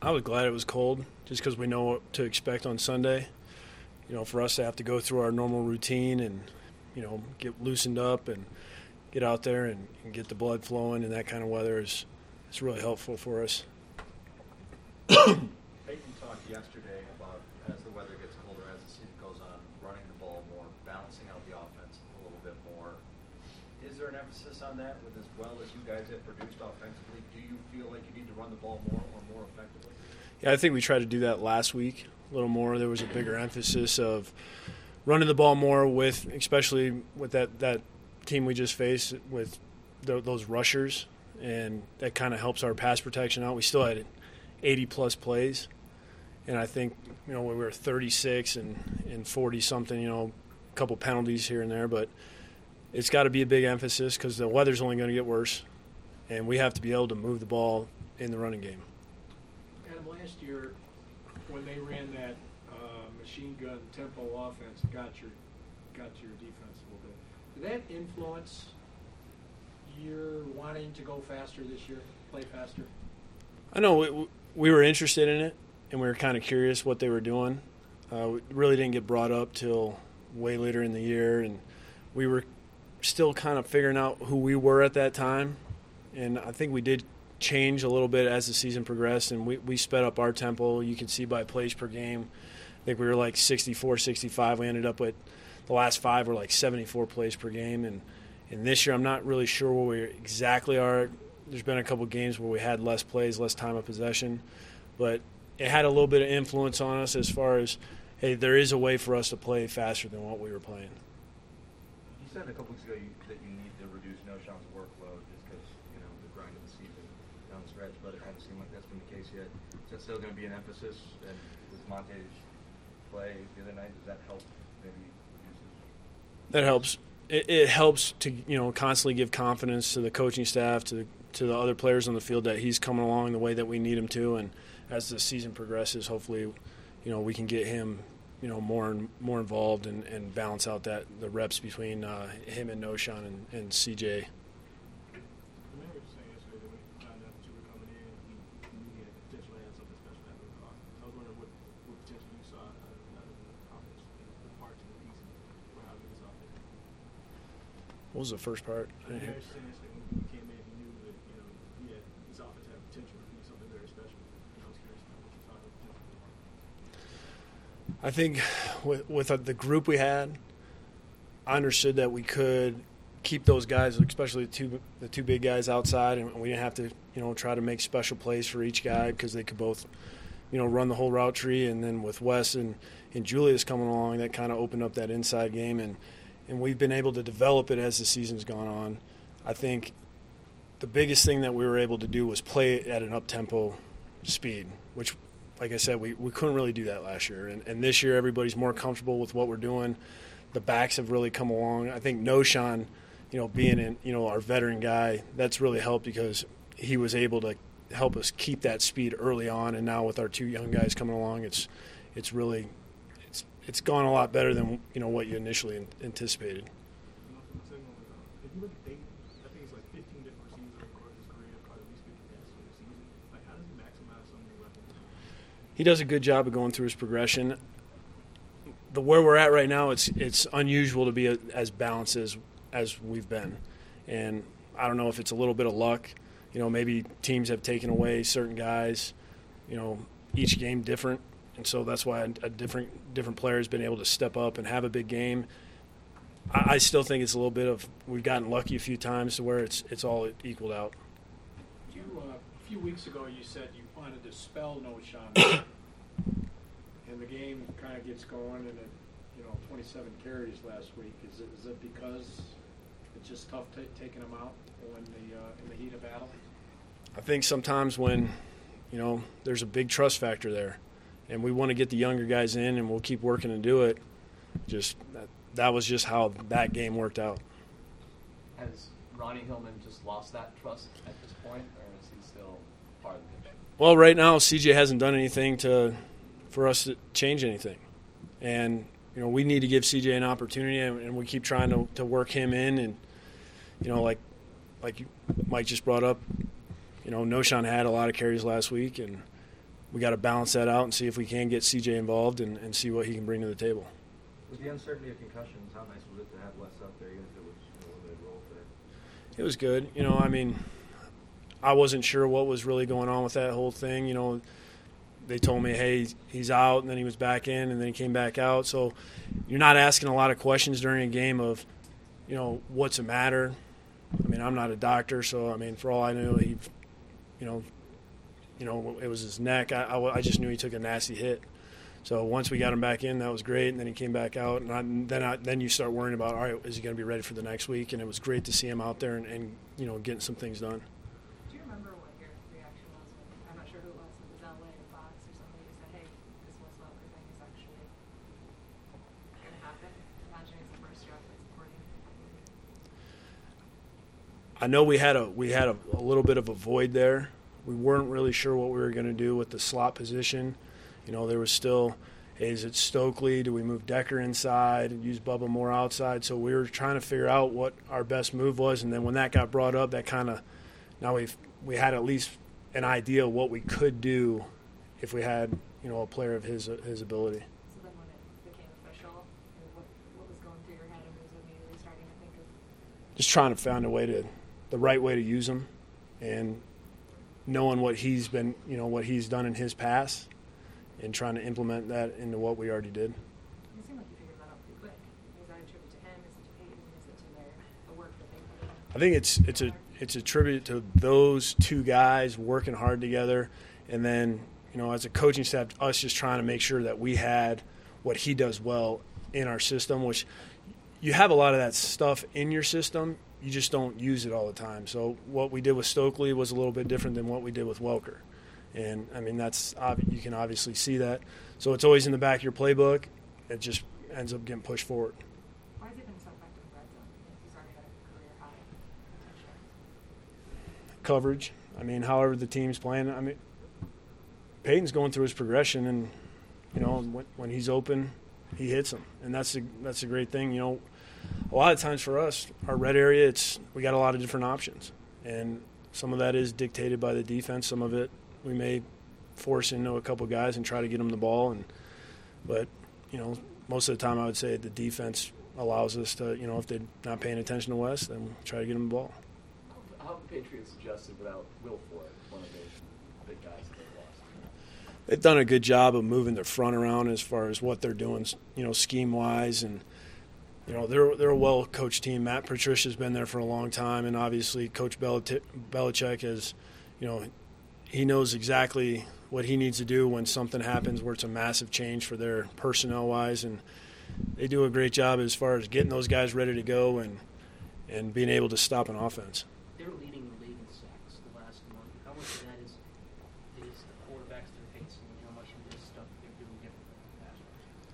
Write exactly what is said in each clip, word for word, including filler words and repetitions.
I was glad it was cold just because we know what to expect on Sunday. You know, for us to have to go through our normal routine and, you know, get loosened up and get out there and, and get the blood flowing in that kind of weather is it's really helpful for us. Peyton talked yesterday about as the weather gets colder, as the season goes on, running the ball more, balancing out the offense a little bit more. Is there an emphasis on that with as well as you guys have produced offensively? Do you feel like you need to run the ball more or more effectively? Yeah, I think we tried to do that last week a little more. There was a bigger emphasis of running the ball more with, especially with that, that team we just faced with th- those rushers, and that kind of helps our pass protection out. We still had eighty-plus plays, and I think, you know, we were thirty-six and, and forty-something, you know, a couple penalties here and there, but it's got to be a big emphasis because the weather's only going to get worse, and we have to be able to move the ball in the running game. Adam, last year when they ran that uh, machine gun tempo offense, got your got your defense a little bit. Did that influence your wanting to go faster this year, play faster? I know we, we were interested in it, and we were kind of curious what they were doing. Uh, we really didn't get brought up till way later in the year, and we were still kind of figuring out who we were at that time. And I think we did change a little bit as the season progressed, and we, we sped up our tempo. You can see by plays per game. I think we were like sixty-four, sixty-five. We ended up with the last five were like seventy-four plays per game. And, and this year I'm not really sure where we exactly are. There's been a couple games where we had less plays, less time of possession. But it had a little bit of influence on us as far as, hey, there is a way for us to play faster than what we were playing. You said a couple weeks ago you, that you need to reduce Noshawn's workload just because, you know, the grind of the season down the stretch, but it hasn't seemed like that's been the case yet. Is that still going to be an emphasis? And with Monte's play the other night, does that help maybe reduce it? That helps. It, it helps to, you know, constantly give confidence to the coaching staff, to the, to the other players on the field that he's coming along the way that we need him to. And as the season progresses, hopefully, you know, we can get him, you know, more and more involved and, and balance out that the reps between uh, him and Noshawn and, and C J. What was the first part? I didn't hear. I think with, with the group we had, I understood that we could keep those guys, especially the two the two big guys outside, and we didn't have to, you know, try to make special plays for each guy because they could both, you know, run the whole route tree. And then with Wes and, and Julius coming along, that kind of opened up that inside game, and, and we've been able to develop it as the season's gone on. I think the biggest thing that we were able to do was play at an up-tempo speed, which – like I said, we, we couldn't really do that last year. And, and this year everybody's more comfortable with what we're doing. The backs have really come along. I think Noshawn, you know, being in, you know, our veteran guy, that's really helped because he was able to help us keep that speed early on. And now with our two young guys coming along, it's it's really it's it's gone a lot better than, you know, what you initially anticipated. He does a good job of going through his progression. The where we're at right now, it's it's unusual to be a, as balanced as as we've been, and I don't know if it's a little bit of luck. You know, maybe teams have taken away certain guys. You know, each game different, and so that's why a, a different different player has been able to step up and have a big game. I, I still think it's a little bit of we've gotten lucky a few times to where it's it's all equaled out. You uh, a few weeks ago you said you wanted to spell Noshawn. And the game kind of gets going, and it, you know, twenty-seven carries last week. Is it is it because it's just tough t- taking them out when the uh, in the heat of battle? I think sometimes when, you know, there's a big trust factor there, and we want to get the younger guys in, and we'll keep working to do it. Just that, that was just how that game worked out. Has Ronnie Hillman just lost that trust at this point, or is he still part of the picture? Well, right now C J hasn't done anything to. for us to change anything. And, you know, we need to give C J an opportunity, and, and we keep trying to, to work him in. And, you know, like like Mike just brought up, you know, Noshawn had a lot of carries last week, and we got to balance that out and see if we can get C J involved and, and see what he can bring to the table. With the uncertainty of concussions, how nice was it to have Wes out there, even if it was a limited role today? It was good. You know, I mean, I wasn't sure what was really going on with that whole thing. You know, they told me, hey, he's out, and then he was back in, and then he came back out. So you're not asking a lot of questions during a game of, you know, what's the matter. I mean, I'm not a doctor, so, I mean, for all I knew, he, you know, you know, it was his neck. I, I, I just knew he took a nasty hit. So once we got him back in, that was great, and then he came back out. And I, then I, then you start worrying about, all right, is he going to be ready for the next week? And it was great to see him out there and, and you know, getting some things done. Do you remember what your reaction was when, I'm not sure who it was, if it was L A or Fox or somebody who said, hey, this Wes Welker thing is actually going to happen? Imagine it's the first year out there supporting. I know we had a we had a, a little bit of a void there. We weren't really sure what we were going to do with the slot position. You know, there was still, hey, is it Stokely? Do we move Decker inside and use Bubba more outside? So we were trying to figure out what our best move was. And then when that got brought up, that kind of, now we've, we had at least an idea of what we could do if we had, you know, a player of his his ability. So then when it became official, what, what was going through your head and was immediately starting to think of? Just trying to find a way to, the right way to use him, and knowing what he's been, you know, what he's done in his past, and trying to implement that into what we already did. It seemed like you figured that out pretty quick. Is that a tribute to him? Is it to Peyton? Is it to their, the work that they put in? I think it's it's a it's a tribute to those two guys working hard together, and then, you know, as a coaching staff, us just trying to make sure that we had what he does well in our system, which you have a lot of that stuff in your system. You just don't use it all the time. So what we did with Stokely was a little bit different than what we did with Welker. And, I mean, that's you can obviously see that. So it's always in the back of your playbook. It just ends up getting pushed forward. Why has he been so effective in red zone? He's already got a career high potential. Coverage. I mean, however the team's playing. I mean, Peyton's going through his progression, and, you know, when, when he's open, he hits them. And that's a, that's a great thing. You know, a lot of times for us, our red area, it's we got a lot of different options. And some of that is dictated by the defense. Some of it we may force into a couple guys and try to get them the ball. And but, you know, most of the time I would say the defense allows us to, you know, if they're not paying attention to Wes, then we'll try to get them the ball. How have the Patriots adjusted without Will Ford, one of the big guys that they've lost? They've done a good job of moving their front around as far as what they're doing, you know, scheme-wise. And, you know, they're they're a well-coached team. Matt Patricia's been there for a long time, and obviously Coach Belichick has, you know, he knows exactly what he needs to do when something happens where it's a massive change for their personnel-wise. And they do a great job as far as getting those guys ready to go and, and being able to stop an offense. They're leading the league in sacks the last month. How much of that is is the quarterbacks they're facing, and how much of this stuff they're doing different than the pass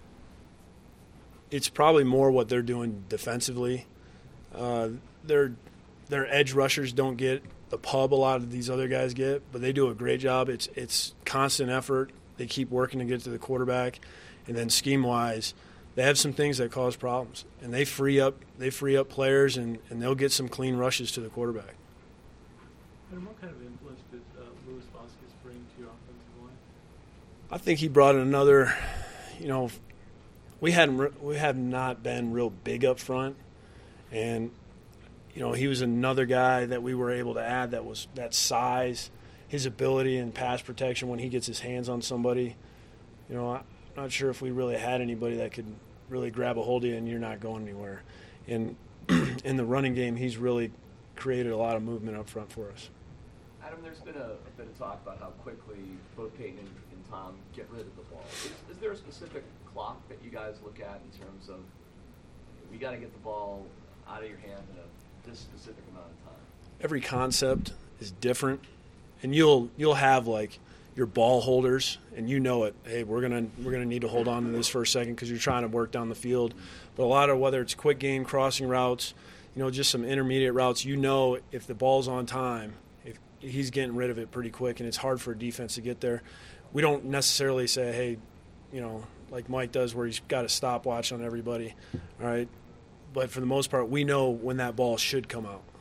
rush? It's probably more what they're doing defensively. Uh, their their edge rushers don't get the pub a lot of these other guys get, but they do a great job. It's it's constant effort. They keep working to get to the quarterback, and then scheme wise, they have some things that cause problems, and they free up they free up players, and, and they'll get some clean rushes to the quarterback. And what kind of influence did uh, Louis Vasquez bring to your offensive line? I think he brought in another, you know, we hadn't we have not been real big up front, and you know, he was another guy that we were able to add that was that size, his ability in pass protection when he gets his hands on somebody. You know, I'm not sure if we really had anybody that could really grab a hold of you and you're not going anywhere. And in the running game, he's really created a lot of movement up front for us. Adam, there's been a, a bit of talk about how quickly both Peyton and, and Tom get rid of the ball. Is, is there a specific clock that you guys look at in terms of we got to get the ball out of your hand in a this specific amount of time? Every concept is different, and you'll you'll have like your ball holders, and you know it. Hey, we're gonna we're gonna need to hold on to this for a second because you're trying to work down the field. But a lot of whether it's quick game crossing routes, you know, just some intermediate routes. You know, if the ball's on time, if he's getting rid of it pretty quick, and it's hard for a defense to get there. We don't necessarily say, hey, you know, like Mike does, where he's got a stopwatch on everybody. All right. But for the most part, we know when that ball should come out.